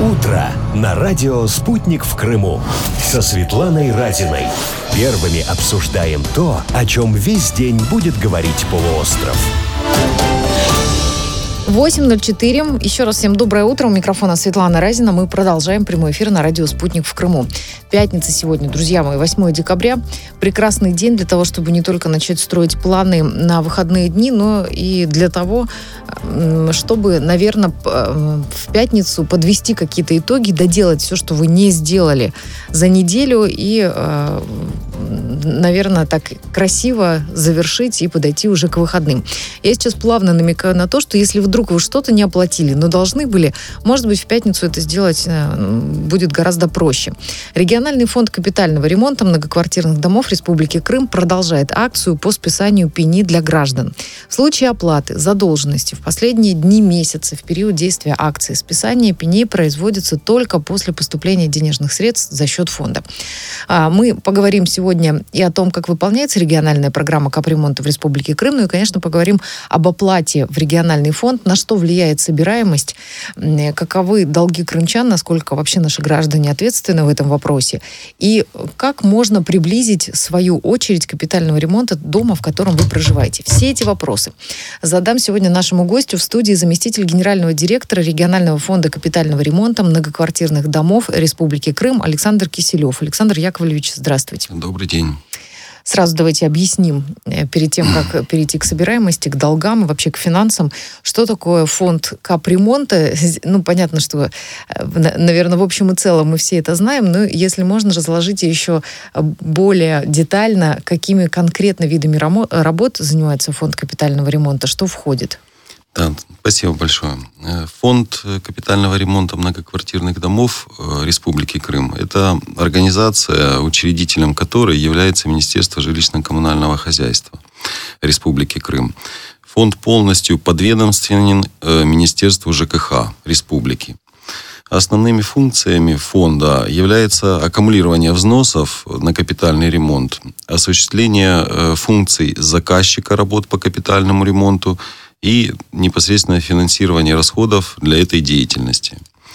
Утро на радио «Спутник» в Крыму. Со Светланой Разиной. Первыми обсуждаем то, о чем весь день будет говорить полуостров. 8:04. Еще раз всем доброе утро. У микрофона Светлана Разина. Мы продолжаем прямой эфир на радио «Спутник» в Крыму. Пятница сегодня, друзья мои, 8 декабря. Прекрасный день для того, чтобы не только начать строить планы на выходные дни, но и для того, чтобы, наверное, в пятницу подвести какие-то итоги, доделать все, что вы не сделали за неделю и, наверное, так красиво завершить и подойти уже к выходным. Я сейчас плавно намекаю на то, что если вдруг вы что-то не оплатили, но должны были, может быть, в пятницу это сделать будет гораздо проще. Региональный фонд капитального ремонта многоквартирных домов Республики Крым продолжает акцию по списанию пени для граждан. В случае оплаты задолженности в последние дни месяца в период действия акции списание пеней производится только после поступления денежных средств за счет фонда. Мы поговорим сегодня и о том, как выполняется региональная программа капремонта в Республике Крым, ну и, конечно, поговорим об оплате в региональный фонд, на что влияет собираемость, каковы долги крымчан, насколько вообще наши граждане ответственны в этом вопросе, и как можно приблизить свою очередь капитального ремонта дома, в котором вы проживаете. Все эти вопросы задам сегодня нашему гостю в студии заместитель генерального директора регионального фонда капитального ремонта многоквартирных домов Республики Крым Александр Киселев. Александр Яковлевич, здравствуйте. Добрый день. Сразу давайте объясним, перед тем, как перейти к собираемости, к долгам и вообще к финансам, что такое фонд капремонта. Ну, понятно, что, наверное, в общем и целом мы все это знаем, но если можно, разложите еще более детально, какими конкретно видами работ занимается фонд капитального ремонта, что входит. Да, спасибо большое. Фонд капитального ремонта многоквартирных домов Республики Крым – это организация, учредителем которой является Министерство жилищно-коммунального хозяйства Республики Крым. Фонд полностью подведомственен Министерству ЖКХ Республики. Основными функциями фонда является аккумулирование взносов на капитальный ремонт, осуществление функций заказчика работ по капитальному ремонту и непосредственное финансирование расходов для этой деятельности.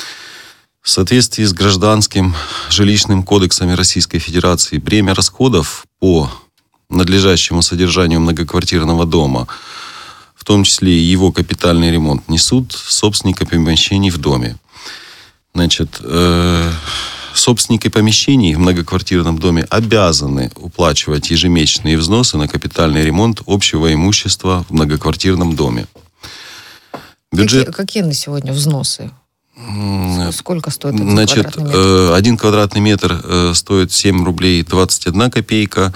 В соответствии с Гражданским жилищным кодексом Российской Федерации бремя расходов по надлежащему содержанию многоквартирного дома, в том числе и его капитальный ремонт, несут собственники помещений в доме. Значит, собственники помещений в многоквартирном доме обязаны уплачивать ежемесячные взносы на капитальный ремонт общего имущества в многоквартирном доме. Какие на сегодня взносы? Сколько стоит один квадратный метр? 1 квадратный метр стоит 7 рублей 21 копейка.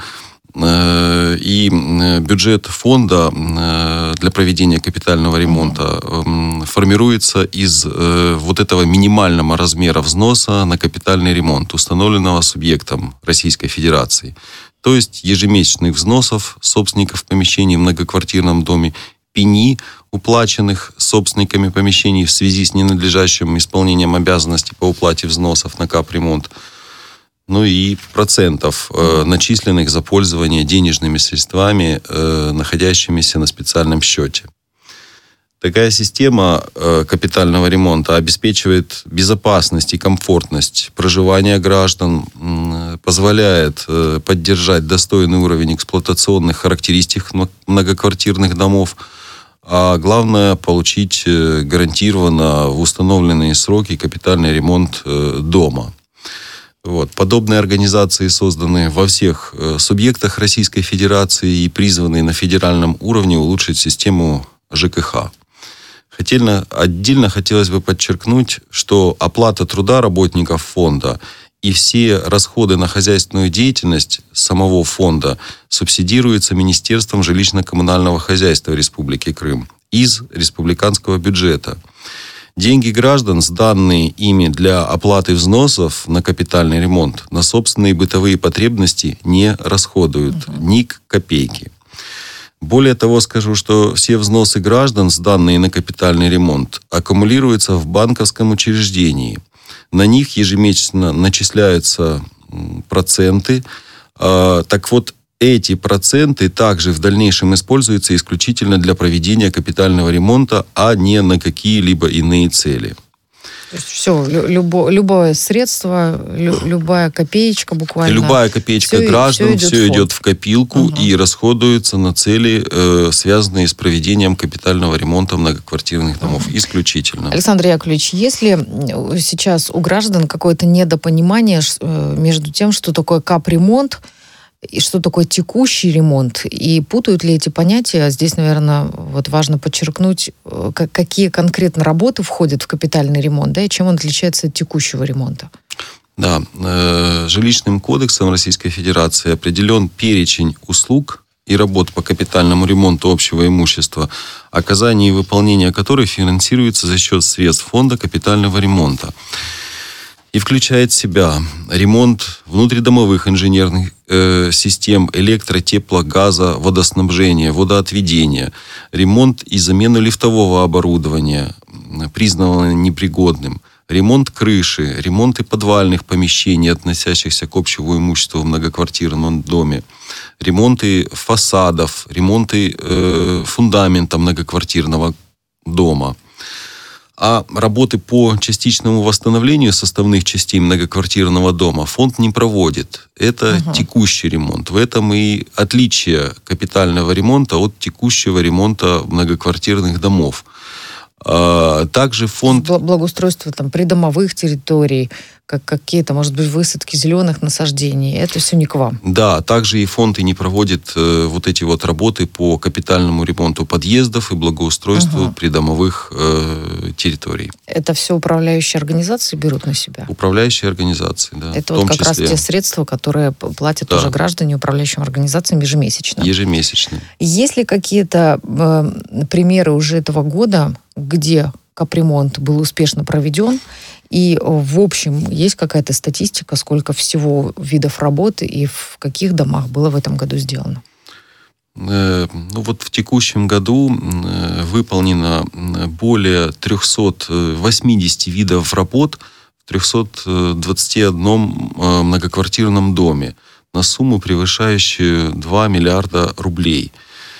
И бюджет фонда для проведения капитального ремонта формируется из вот этого минимального размера взноса на капитальный ремонт, установленного субъектом Российской Федерации. То есть ежемесячных взносов собственников помещений в многоквартирном доме, пени, уплаченных собственниками помещений в связи с ненадлежащим исполнением обязанностей по уплате взносов на капремонт, ну и процентов, начисленных за пользование денежными средствами, находящимися на специальном счете. Такая система капитального ремонта обеспечивает безопасность и комфортность проживания граждан, позволяет поддержать достойный уровень эксплуатационных характеристик многоквартирных домов, а главное, получить гарантированно в установленные сроки капитальный ремонт дома. Вот. Подобные организации созданы во всех субъектах Российской Федерации и призваны на федеральном уровне улучшить систему ЖКХ. Отдельно хотелось бы подчеркнуть, что оплата труда работников фонда и все расходы на хозяйственную деятельность самого фонда субсидируются Министерством жилищно-коммунального хозяйства Республики Крым из республиканского бюджета. Деньги граждан, сданные ими для оплаты взносов на капитальный ремонт, на собственные бытовые потребности не расходуют ни копейки. Более того, скажу, что все взносы граждан, сданные на капитальный ремонт, аккумулируются в банковском учреждении. На них ежемесячно начисляются проценты. Так вот, эти проценты также в дальнейшем используются исключительно для проведения капитального ремонта, а не на какие-либо иные цели. То есть все, любое средство, любая копеечка буквально. Любая копеечка граждан, все идет в копилку и расходуется на цели, связанные с проведением капитального ремонта многоквартирных домов. Исключительно. Александр Яковлевич, если сейчас у граждан какое-то недопонимание между тем, что такое капремонт и что такое текущий ремонт, и путают ли эти понятия, здесь, наверное, вот важно подчеркнуть, какие конкретно работы входят в капитальный ремонт, да, и чем он отличается от текущего ремонта. Да, жилищным кодексом Российской Федерации определен перечень услуг и работ по капитальному ремонту общего имущества, оказание и выполнение которых финансируется за счет средств фонда капитального ремонта. И включает в себя ремонт внутридомовых инженерных систем электро-, тепло-, газа, водоснабжения, водоотведения, ремонт и замену лифтового оборудования, признанного непригодным, ремонт крыши, ремонты подвальных помещений, относящихся к общему имуществу в многоквартирном доме, ремонты фасадов, ремонты фундамента многоквартирного дома. А работы по частичному восстановлению составных частей многоквартирного дома фонд не проводит. Это текущий ремонт. В этом и отличие капитального ремонта от текущего ремонта многоквартирных домов. Также фонд... Благоустройство там, придомовых территорий, как какие-то, может быть, высадки зеленых насаждений, это все не к вам. Да, также и фонд и не проводит вот эти вот работы по капитальному ремонту подъездов и благоустройству придомовых территорий. Это все управляющие организации берут на себя? Управляющие организации, да. Это вот как раз те средства, которые платят уже граждане управляющим организациям ежемесячно. Ежемесячно. Есть ли какие-то примеры уже этого года, где капремонт был успешно проведен, и в общем есть какая-то статистика, сколько всего видов работы и в каких домах было в этом году сделано? Ну вот в текущем году выполнено более 380 видов работ в 321 многоквартирном доме на сумму, превышающую 2 миллиарда рублей.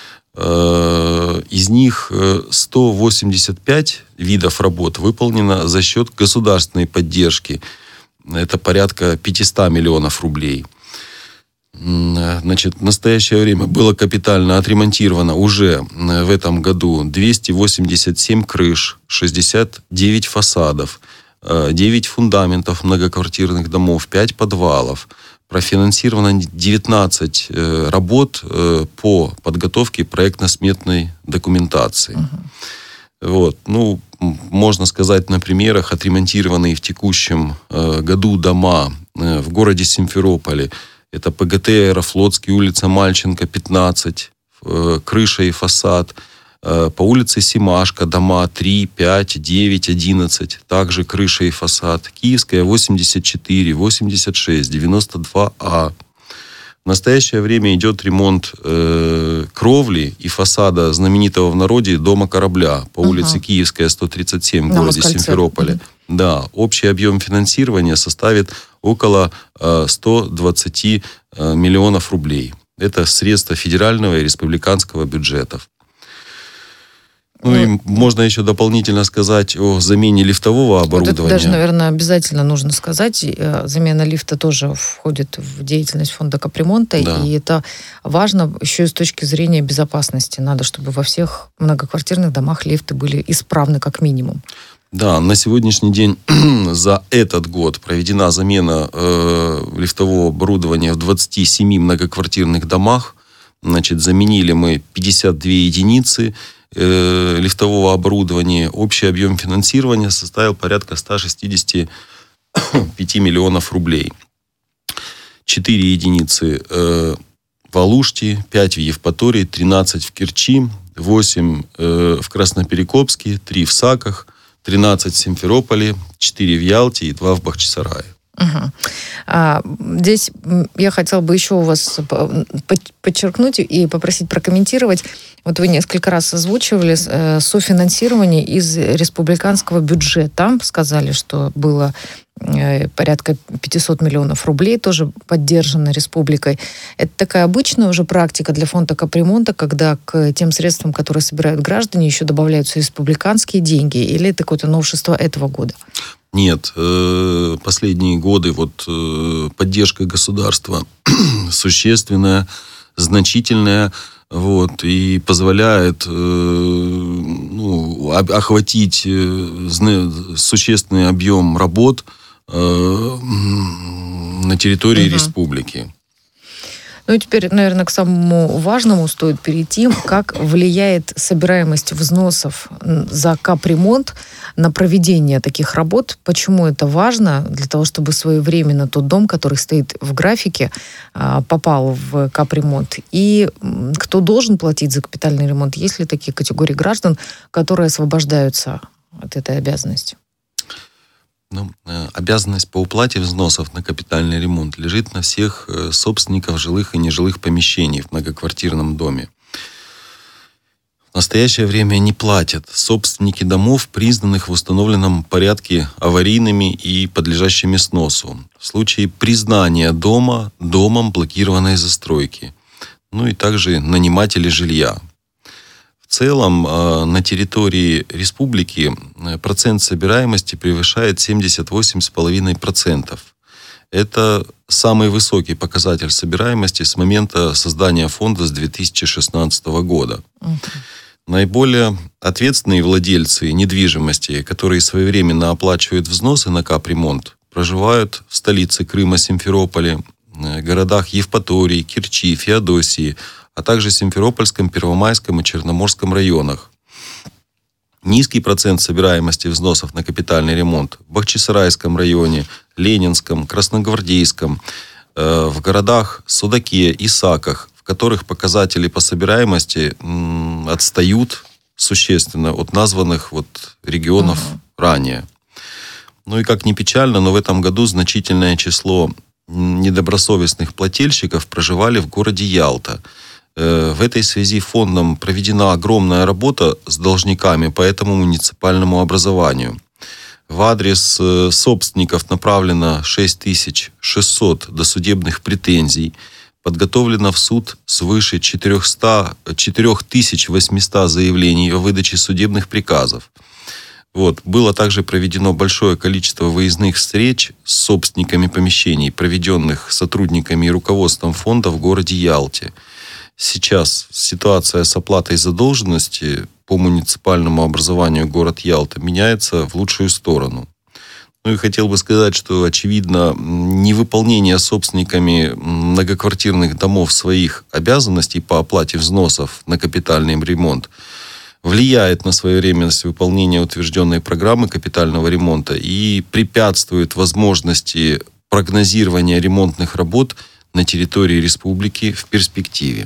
Из них 185 видов работ выполнено за счет государственной поддержки. Это порядка 500 миллионов рублей. Значит, в настоящее время было капитально отремонтировано уже в этом году 287 крыш, 69 фасадов, 9 фундаментов многоквартирных домов, 5 подвалов. Профинансировано 19 работ по подготовке проектно-сметной документации. Вот. Ну, можно сказать на примерах, отремонтированные в текущем году дома в городе Симферополе. Это ПГТ Аэрофлотский, улица Мальченко, 15, крыша и фасад. По улице Семашко, дома 3, 5, 9, 11, также крыша и фасад. Киевская, 84, 86, 92А. В настоящее время идет ремонт кровли и фасада знаменитого в народе дома корабля по улице Киевская, 137 в городе Симферополе. Да, общий объем финансирования составит около 120 миллионов рублей. Это средства федерального и республиканского бюджетов. Ну и можно еще дополнительно сказать о замене лифтового оборудования. Вот это даже, наверное, обязательно нужно сказать. Замена лифта тоже входит в деятельность фонда капремонта. Да. И это важно еще и с точки зрения безопасности. Надо, чтобы во всех многоквартирных домах лифты были исправны как минимум. Да, на сегодняшний день за этот год проведена замена лифтового оборудования в 27 многоквартирных домах. Значит, заменили мы 52 единицы лифтового оборудования. Общий объем финансирования составил порядка 165 миллионов рублей. 4 единицы в Алуште, 5 в Евпатории, 13 в Керчи, 8 в Красноперекопске, 3 в Саках, 13 в Симферополе, 4 в Ялте и 2 в Бахчисарае. Здесь я хотела бы еще у вас подчеркнуть и попросить прокомментировать. Вот вы несколько раз озвучивали софинансирование из республиканского бюджета. Сказали, что было порядка 500 миллионов рублей, тоже поддержано республикой. Это такая обычная уже практика для фонда капремонта, когда к тем средствам, которые собирают граждане, еще добавляются республиканские деньги? Или это какое-то новшество этого года? Нет, последние годы поддержка государства существенная, значительная, и позволяет охватить существенный объем работ на территории республики. Ну и теперь, наверное, к самому важному стоит перейти. Как влияет собираемость взносов за капремонт на проведение таких работ? Почему это важно? Для того, чтобы своевременно тот дом, который стоит в графике, попал в капремонт. И кто должен платить за капитальный ремонт? Есть ли такие категории граждан, которые освобождаются от этой обязанности? Обязанность по уплате взносов на капитальный ремонт лежит на всех собственников жилых и нежилых помещений в многоквартирном доме. В настоящее время не платят собственники домов, признанных в установленном порядке аварийными и подлежащими сносу. В случае признания дома домом блокированной застройки. И также наниматели жилья. В целом, на территории республики процент собираемости превышает 78,5%. Это самый высокий показатель собираемости с момента создания фонда с 2016 года. Наиболее ответственные владельцы недвижимости, которые своевременно оплачивают взносы на капремонт, проживают в столице Крыма Симферополе, городах Евпатории, Керчи, Феодосии, а также Симферопольском, Первомайском и Черноморском районах. Низкий процент собираемости взносов на капитальный ремонт в Бахчисарайском районе, Ленинском, Красногвардейском, в городах Судаке и Саках, в которых показатели по собираемости отстают существенно от названных регионов ранее. И как ни печально, но в этом году значительное число недобросовестных плательщиков проживали в городе Ялта. В этой связи фондом проведена огромная работа с должниками по этому муниципальному образованию. В адрес собственников направлено 6600 досудебных претензий, подготовлено в суд свыше 4800 заявлений о выдаче судебных приказов. Было также проведено большое количество выездных встреч с собственниками помещений, проведенных сотрудниками и руководством фонда в городе Ялте. Сейчас ситуация с оплатой задолженности по муниципальному образованию город Ялта меняется в лучшую сторону. И хотел бы сказать, что, очевидно, невыполнение собственниками многоквартирных домов своих обязанностей по оплате взносов на капитальный ремонт влияет на своевременность выполнения утвержденной программы капитального ремонта и препятствует возможности прогнозирования ремонтных работ на территории республики в перспективе.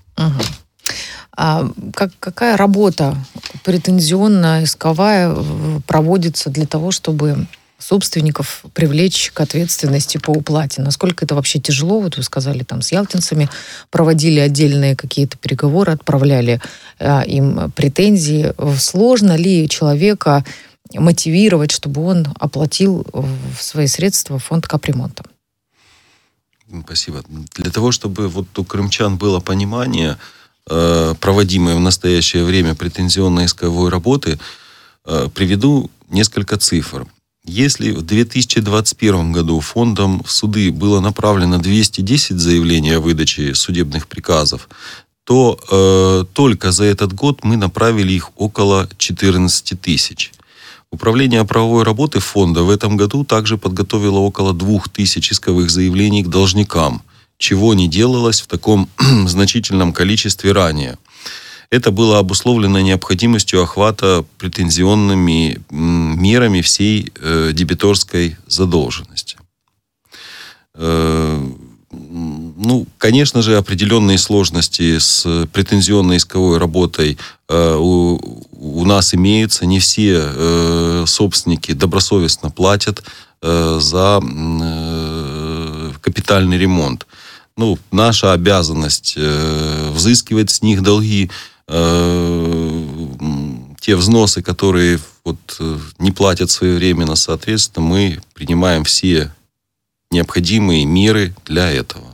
А какая работа претензионно-исковая проводится для того, чтобы собственников привлечь к ответственности по уплате? Насколько это вообще тяжело? Вы сказали, с ялтинцами проводили отдельные какие-то переговоры, отправляли им претензии. Сложно ли человека мотивировать, чтобы он оплатил свои средства в фонд капремонта? Спасибо. Для того, чтобы у крымчан было понимание проводимой в настоящее время претензионно-исковой работы, приведу несколько цифр. Если в 2021 году фондом в суды было направлено 210 заявлений о выдаче судебных приказов, то только за этот год мы направили их около 14 тысяч. Управление правовой работы фонда в этом году также подготовило около 2000 исковых заявлений к должникам, чего не делалось в таком значительном количестве ранее. Это было обусловлено необходимостью охвата претензионными мерами всей дебиторской задолженности. Конечно же, определенные сложности с претензионной исковой работой у нас имеются. Не все собственники добросовестно платят за капитальный ремонт. Наша обязанность взыскивать с них долги, те взносы, которые не платят своевременно, соответственно, мы принимаем все необходимые меры для этого.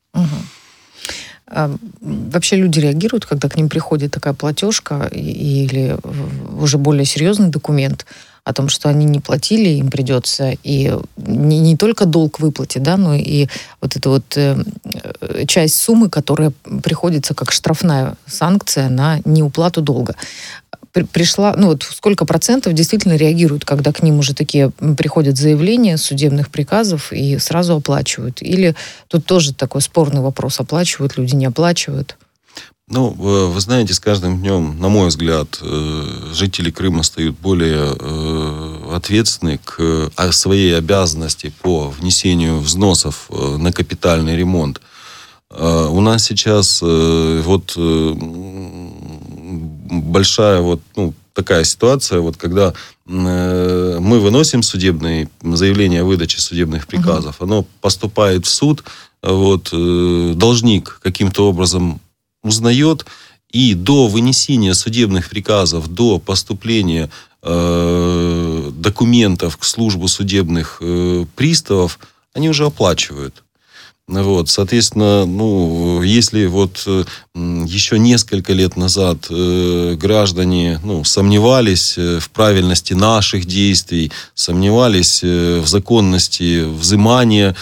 Вообще люди реагируют, когда к ним приходит такая платежка или уже более серьезный документ? о том, что они не платили, им придется и не только долг выплате, да, но и вот эта вот часть суммы, которая приходится как штрафная санкция на неуплату долга. Пришла, ну вот сколько процентов действительно реагируют, когда к ним уже такие приходят заявления судебных приказов и сразу оплачивают? Или тут тоже такой спорный вопрос, оплачивают люди, не оплачивают? Ну, вы знаете, с каждым днем, на мой взгляд, жители Крыма стают более ответственны к своей обязанности по внесению взносов на капитальный ремонт. У нас сейчас вот большая вот, ну, такая ситуация, вот когда мы выносим судебные заявления о выдаче судебных приказов, оно поступает в суд, вот, должник каким-то образом узнает, и до вынесения судебных приказов, до поступления документов к службу судебных приставов, они уже оплачивают. Вот, соответственно, ну, если вот еще несколько лет назад граждане, ну, сомневались в правильности наших действий, сомневались в законности взимания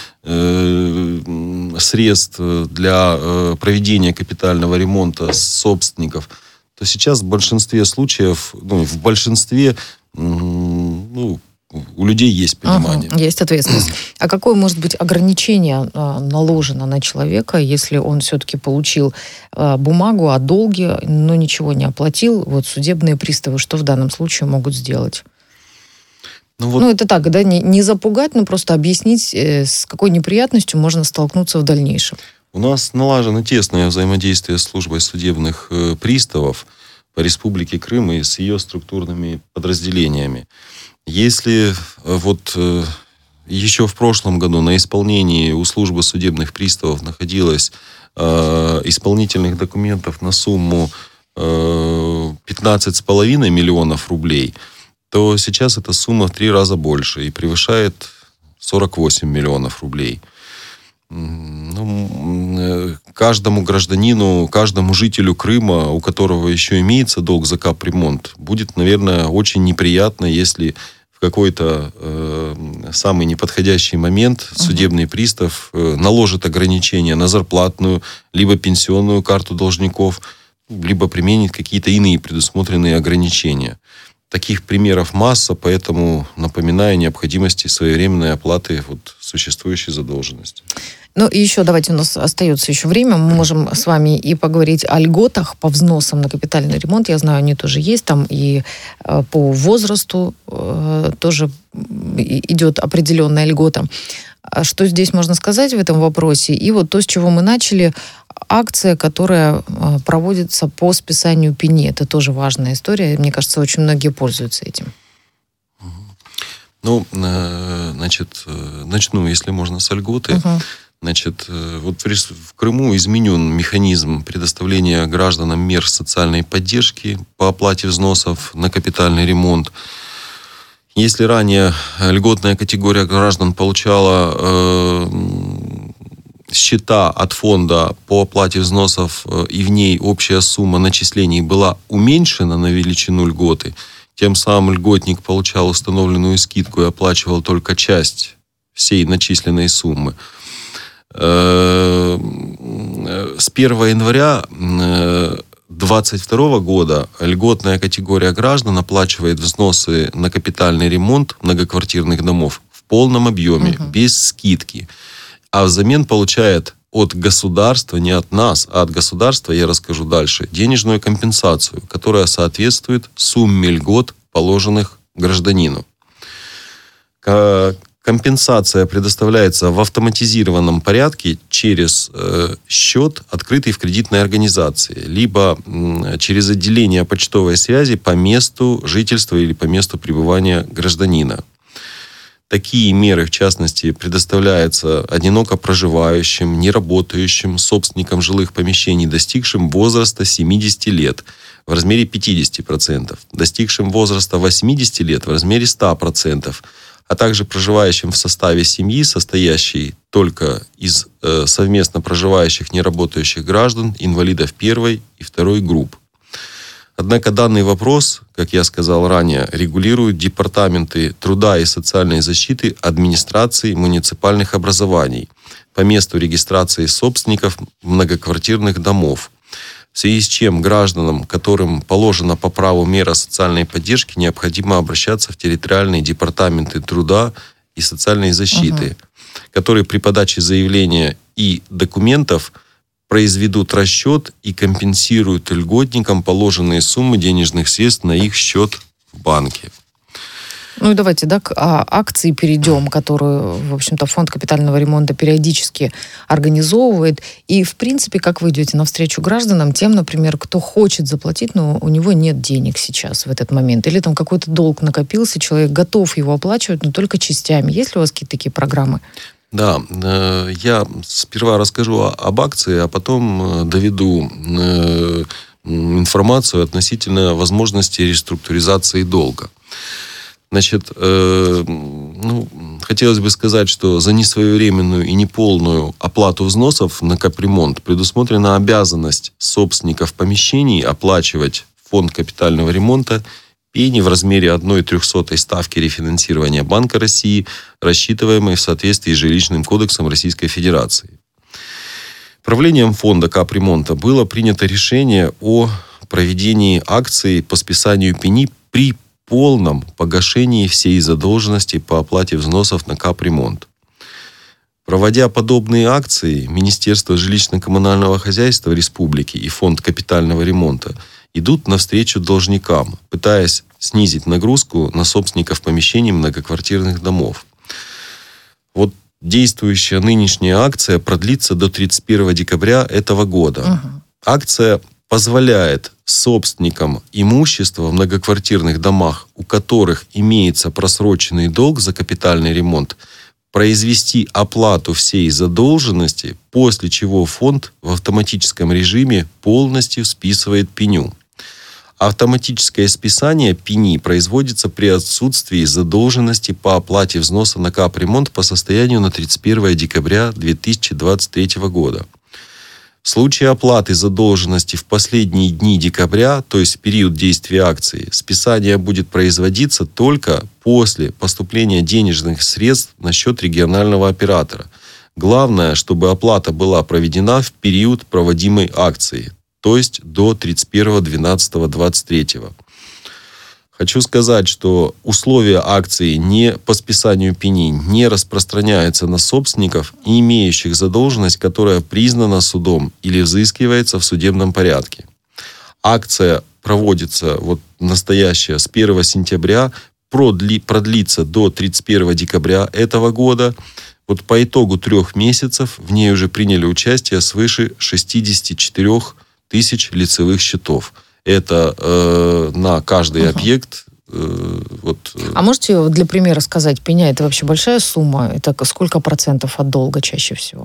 средств для проведения капитального ремонта с собственников, то сейчас в большинстве случаев, ну, в большинстве, ну, у людей есть понимание. Есть ответственность. А какое может быть ограничение наложено на человека, если он все-таки получил бумагу о долге, но ничего не оплатил? Вот судебные приставы что в данном случае могут сделать? Ну, это так, да, не запугать, но просто объяснить, с какой неприятностью можно столкнуться в дальнейшем. У нас налажено тесное взаимодействие с службой судебных приставов по Республике Крым и с ее структурными подразделениями. Если вот еще в прошлом году на исполнении у службы судебных приставов находилось исполнительных документов на сумму 15,5 миллионов рублей, то сейчас эта сумма в 3 раза больше и превышает 48 миллионов рублей. Ну, каждому гражданину, каждому жителю Крыма, у которого еще имеется долг за капремонт, будет, наверное, очень неприятно, если в какой-то самый неподходящий момент судебный пристав наложит ограничения на зарплатную, либо пенсионную карту должников, либо применит какие-то иные предусмотренные ограничения. Таких примеров масса, поэтому напоминаю о необходимости своевременной оплаты вот существующей задолженности. Ну и еще давайте, у нас остается еще время, мы можем с вами и поговорить о льготах по взносам на капитальный ремонт. Я знаю, они тоже есть там, и по возрасту тоже идет определенная льгота. Что здесь можно сказать в этом вопросе? И вот то, с чего мы начали, акция, которая проводится по списанию пени. Это тоже важная история. Мне кажется, очень многие пользуются этим. Ну, значит, начну, если можно, с льготы. Значит, вот в Крыму изменен механизм предоставления гражданам мер социальной поддержки по оплате взносов на капитальный ремонт. Если ранее льготная категория граждан получала счета от фонда по оплате взносов, и в ней общая сумма начислений была уменьшена на величину льготы, тем самым льготник получал установленную скидку и оплачивал только часть всей начисленной суммы. С 1 января 2022 года льготная категория граждан оплачивает взносы на капитальный ремонт многоквартирных домов в полном объеме, без скидки. А взамен получает от государства, не от нас, а от государства, я расскажу дальше, денежную компенсацию, которая соответствует сумме льгот, положенных гражданину. Компенсация предоставляется в автоматизированном порядке через счет, открытый в кредитной организации, либо через отделение почтовой связи по месту жительства или по месту пребывания гражданина. Такие меры, в частности, предоставляются одиноко проживающим, неработающим, собственникам жилых помещений, достигшим возраста 70 лет в размере 50%, достигшим возраста 80 лет в размере 100%, а также проживающим в составе семьи, состоящей только из совместно проживающих неработающих граждан, инвалидов первой и второй групп. Однако данный вопрос, как я сказал ранее, регулируют департаменты труда и социальной защиты администрации муниципальных образований по месту регистрации собственников многоквартирных домов, в связи с чем гражданам, которым положена по праву мера социальной поддержки, необходимо обращаться в территориальные департаменты труда и социальной защиты, которые при подаче заявления и документов произведут расчет и компенсируют льготникам положенные суммы денежных средств на их счет в банке. Ну и давайте, да, к акции перейдем, которую, в общем-то, фонд капитального ремонта периодически организовывает. И, в принципе, как вы идете навстречу гражданам, тем, например, кто хочет заплатить, но у него нет денег сейчас в этот момент, или там какой-то долг накопился, человек готов его оплачивать, но только частями. Есть ли у вас какие-то такие программы? Да, я сперва расскажу об акции, а потом доведу информацию относительно возможности реструктуризации долга. Значит, хотелось бы сказать, что за несвоевременную и неполную оплату взносов на капремонт предусмотрена обязанность собственников помещений оплачивать фонд капитального ремонта пени в размере 1/300 ставки рефинансирования Банка России, рассчитываемой в соответствии с Жилищным кодексом Российской Федерации. Правлением фонда капремонта было принято решение о проведении акции по списанию пени при полном погашении всей задолженности по оплате взносов на капремонт. Проводя подобные акции, Министерство жилищно-коммунального хозяйства Республики и Фонд капитального ремонта идут навстречу должникам, пытаясь снизить нагрузку на собственников помещений многоквартирных домов. Вот действующая нынешняя акция продлится до 31 декабря этого года. Акция позволяет собственникам имущества в многоквартирных домах, у которых имеется просроченный долг за капитальный ремонт, произвести оплату всей задолженности, после чего фонд в автоматическом режиме полностью списывает пеню. Автоматическое списание пени производится при отсутствии задолженности по оплате взноса на капремонт по состоянию на 31 декабря 2023 года. В случае оплаты задолженности в последние дни декабря, то есть в период действия акции, списание будет производиться только после поступления денежных средств на счет регионального оператора. Главное, чтобы оплата была проведена в период проводимой акции, то есть до 31.12.23. Хочу сказать, что условия акции по списанию пени не распространяются на собственников, имеющих задолженность, которая признана судом или взыскивается в судебном порядке. Акция проводится, настоящая, с 1 сентября, продлится до 31 декабря этого года. По итогу 3 месяцев в ней уже приняли участие свыше 64 тысяч лицевых счетов. Это на каждый объект. А можете для примера сказать, пеня это вообще большая сумма? Это сколько процентов от долга чаще всего?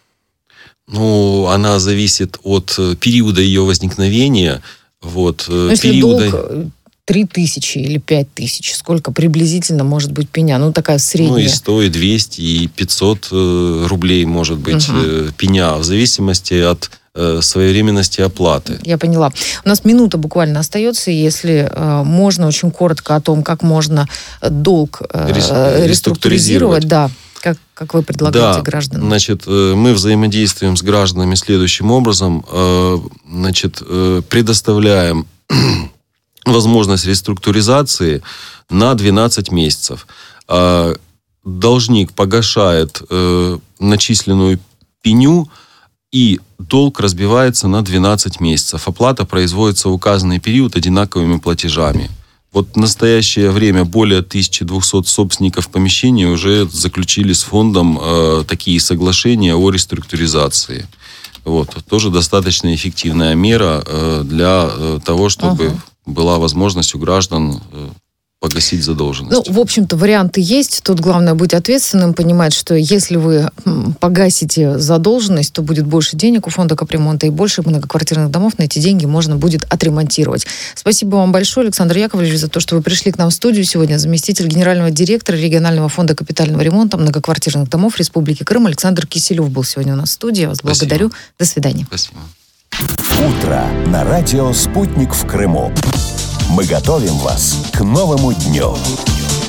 Она зависит от периода ее возникновения. Если долг 3000 или 5000, сколько приблизительно может быть пеня? Такая средняя. И 100, и 200, и 500 рублей может быть пеня, в зависимости от своевременности оплаты. Я поняла. У нас минута буквально остается, если можно очень коротко о том, как можно долг реструктуризировать. Да. Как вы предлагаете гражданам? Значит, мы взаимодействуем с гражданами следующим образом. Предоставляем возможность реструктуризации на 12 месяцев. Должник погашает начисленную пеню, и долг разбивается на 12 месяцев. Оплата производится в указанный период одинаковыми платежами. В настоящее время более 1200 собственников помещений уже заключили с фондом такие соглашения о реструктуризации. Тоже достаточно эффективная мера для того, чтобы была возможность у граждан погасить задолженность. В общем-то, варианты есть. Тут главное быть ответственным, понимать, что если вы погасите задолженность, то будет больше денег у фонда капремонта и больше многоквартирных домов на эти деньги можно будет отремонтировать. Спасибо вам большое, Александр Яковлевич, за то, что вы пришли к нам в студию сегодня. Заместитель генерального директора регионального фонда капитального ремонта многоквартирных домов Республики Крым Александр Киселев был сегодня у нас в студии. Я вас благодарю. До свидания. Спасибо. Утро на радио «Спутник» в Крыму. Мы готовим вас к новому дню.